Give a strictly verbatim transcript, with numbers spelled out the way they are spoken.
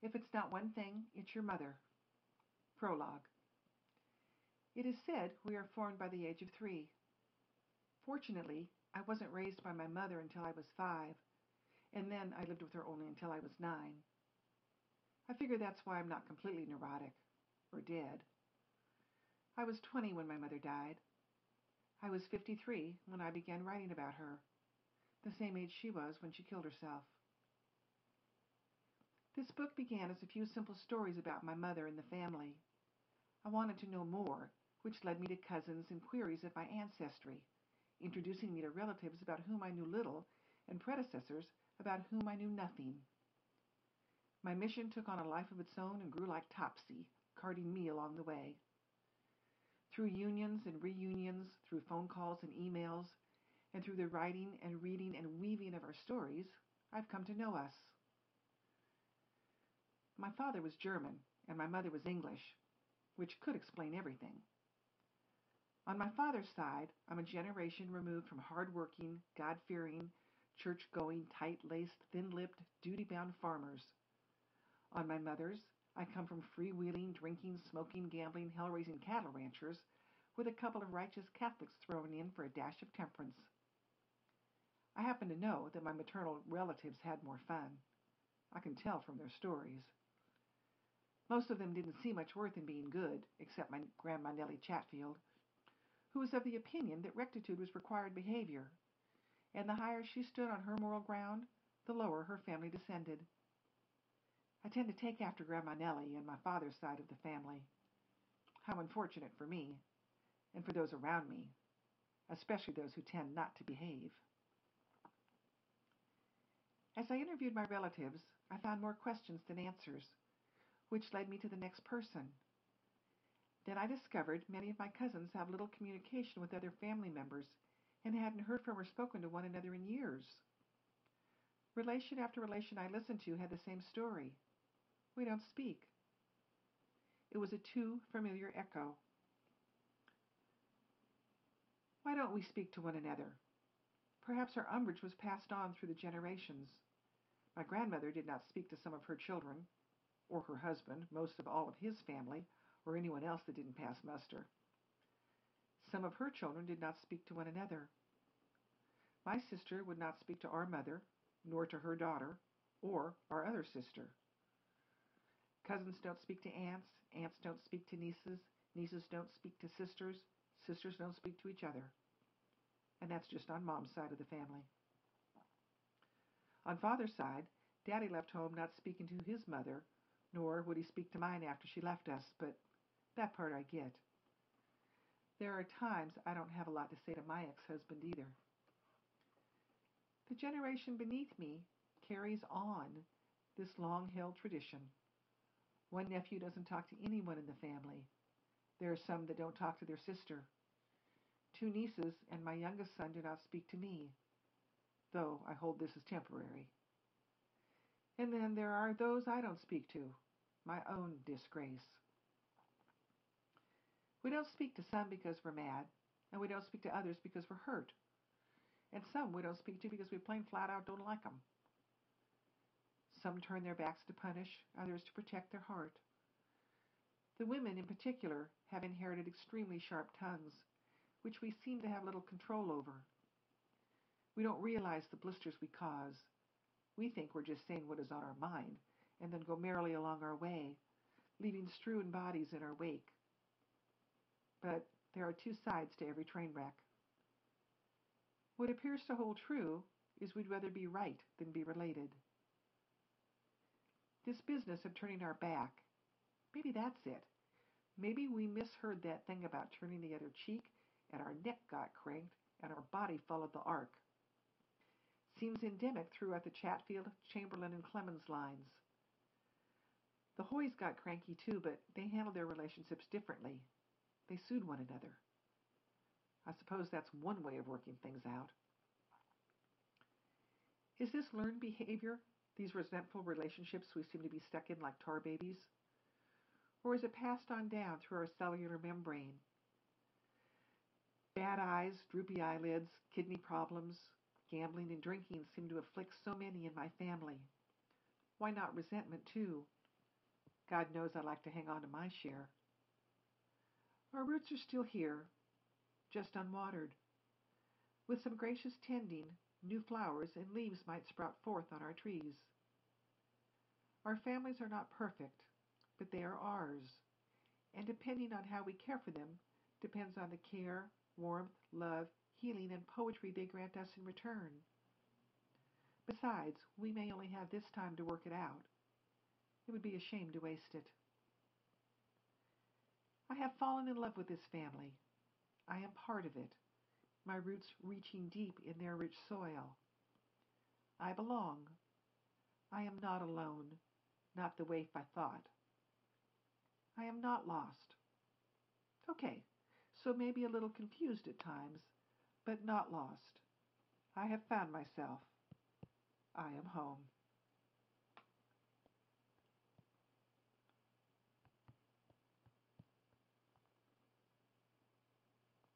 If it's not one thing, it's your mother. Prologue. It is said we are formed by the age of three. Fortunately, I wasn't raised by my mother until I was five, and then I lived with her only until I was nine. I figure that's why I'm not completely neurotic, or dead. I was twenty when my mother died. I was fifty-three when I began writing about her, the same age she was when she killed herself. This book began as a few simple stories about my mother and the family. I wanted to know more, which led me to cousins and queries of my ancestry, introducing me to relatives about whom I knew little and predecessors about whom I knew nothing. My mission took on a life of its own and grew like Topsy, carting me along the way. Through unions and reunions, through phone calls and emails, and through the writing and reading and weaving of our stories, I've come to know us. My father was German, and my mother was English, which could explain everything. On my father's side, I'm a generation removed from hard-working, God-fearing, church-going, tight-laced, thin-lipped, duty-bound farmers. On my mother's, I come from free-wheeling, drinking, smoking, gambling, hell-raising cattle ranchers with a couple of righteous Catholics thrown in for a dash of temperance. I happen to know that my maternal relatives had more fun. I can tell from their stories. Most of them didn't see much worth in being good, except my Grandma Nellie Chatfield, who was of the opinion that rectitude was required behavior, and the higher she stood on her moral ground, the lower her family descended. I tend to take after Grandma Nellie and my father's side of the family. How unfortunate for me, and for those around me, especially those who tend not to behave. As I interviewed my relatives, I found more questions than answers, which led me to the next person. Then I discovered many of my cousins have little communication with other family members and hadn't heard from or spoken to one another in years. Relation after relation I listened to had the same story. We don't speak. It was a too familiar echo. Why don't we speak to one another? Perhaps our umbrage was passed on through the generations. My grandmother did not speak to some of her children, or her husband, most of all of his family, or anyone else that didn't pass muster. Some of her children did not speak to one another. My sister would not speak to our mother, nor to her daughter, or our other sister. Cousins don't speak to aunts, aunts don't speak to nieces, nieces don't speak to sisters, sisters don't speak to each other. And that's just on Mom's side of the family. On Father's side, Daddy left home not speaking to his mother, nor would he speak to mine after she left us, but that part I get. There are times I don't have a lot to say to my ex-husband either. The generation beneath me carries on this long-held tradition. One nephew doesn't talk to anyone in the family. There are some that don't talk to their sister. Two nieces and my youngest son do not speak to me, though I hold this as temporary. And then there are those I don't speak to, my own disgrace. We don't speak to some because we're mad, and we don't speak to others because we're hurt. And some we don't speak to because we plain flat out don't like them. Some turn their backs to punish, others to protect their heart. The women in particular have inherited extremely sharp tongues, which we seem to have little control over. We don't realize the blisters we cause. We think we're just saying what is on our mind, and then go merrily along our way, leaving strewn bodies in our wake. But there are two sides to every train wreck. What appears to hold true is we'd rather be right than be related. This business of turning our back, maybe that's it. Maybe we misheard that thing about turning the other cheek, and our neck got cranked, and our body followed the arc. Seems endemic throughout the Chatfield, Chamberlain, and Clemens lines. The Hoys got cranky too, but they handled their relationships differently. They sued one another. I suppose that's one way of working things out. Is this learned behavior, these resentful relationships we seem to be stuck in like tar babies? Or is it passed on down through our cellular membrane? Bad eyes, droopy eyelids, kidney problems, gambling and drinking seem to afflict so many in my family. Why not resentment too? God knows I like to hang on to my share. Our roots are still here, just unwatered. With some gracious tending, new flowers and leaves might sprout forth on our trees. Our families are not perfect, but they are ours, and depending on how we care for them, depends on the care, warmth, love, healing, and poetry they grant us in return. Besides, we may only have this time to work it out. It would be a shame to waste it. I have fallen in love with this family. I am part of it, my roots reaching deep in their rich soil. I belong. I am not alone, not the waif I thought. I am not lost. Okay, so maybe a little confused at times, but not lost. I have found myself. I am home.